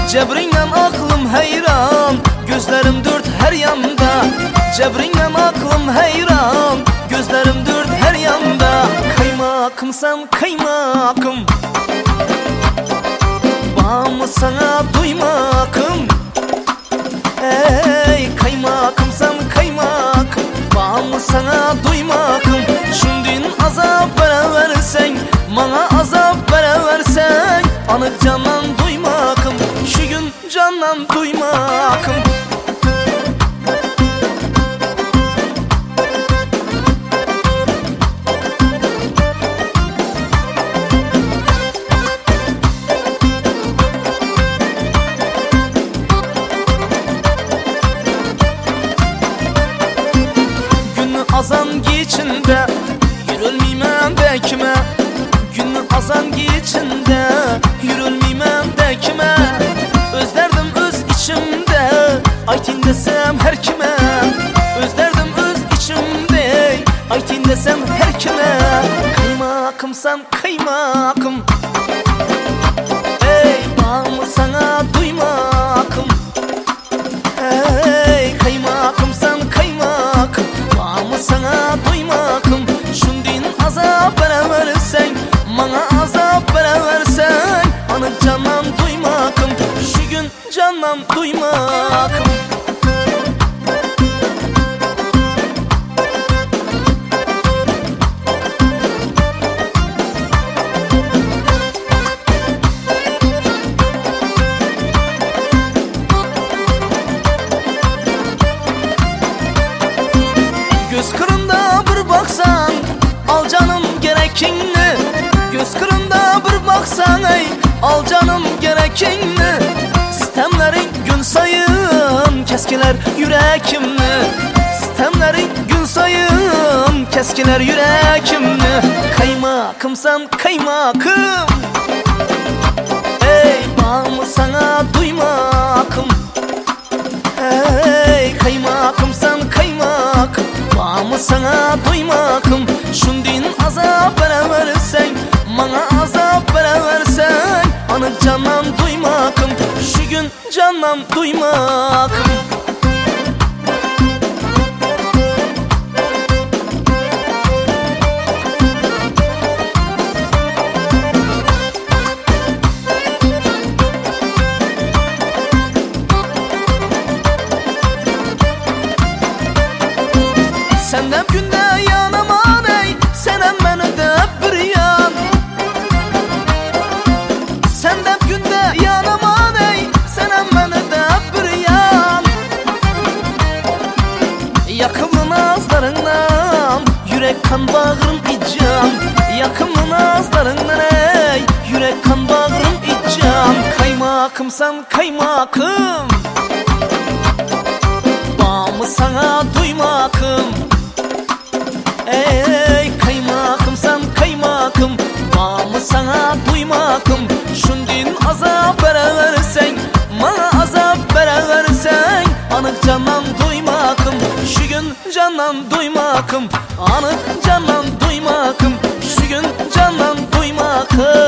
Cebrinle aklım heyran, gözlerim dört her yanda. Cebrinle aklım heyran, gözlerim dört her yanda. Kaymakım sen kaymakım, bağımı sana duymakım. Ey kaymakım sen kaymakım, bağımı sana duymakım. Şundin azap vereversen, bana azap vereversen, anık candan duymakım, şu gün candan duymakım. Azan geçinde yürülmeyem de kime, günü azan geçinde yürülmeyem de kime. Özlerdim öz içimde, aytin desem her kime. Özlerdim öz içimde, aytin desem her kime. Kaymakım sen kaymakım, ey bağımı sana duymakım. Ey kaymakım sen kaymakım, bağımı sana duymakım. Şundin azap vereversen, bana azap vereversen, anık candan duymakım, şu gün candan duymakım. Göz kırında bir baksan, al canım gerekini. Göz kırında bir baksan ey, al canım gerekini. Sitemlerin gün sayın, keskiler yürekimni. Sitemlerin gün sayın, keskiler yürekimni. Kaymakım sen kaymakım, ey bağımı sana duymakım. Ey kaymakım sen kaymakım, bağımı sana duymakım. Şundin azap vereversen, bana azap vereversen, anık candan duymakım, şu gün candan duymakım. Sen de günde yanıma ey, sen beni de bir yan. Sen de günde yanıma ey, sen beni de bir yan. Yakımlı nazlarından, yürek kan bağrım icam. Yakımlı nazlarından ey, yürek kan bağrım icam. Kaymakım sen kaymakım, bağımı sana duymakım. Ey kaymakım sen kaymakım, bağımı sana duymakım. Şundin azap vereversen, bana azap vereversen, anık candan duymakım, şu gün candan duymakım. Anık candan duymakım, şu gün candan duymakım.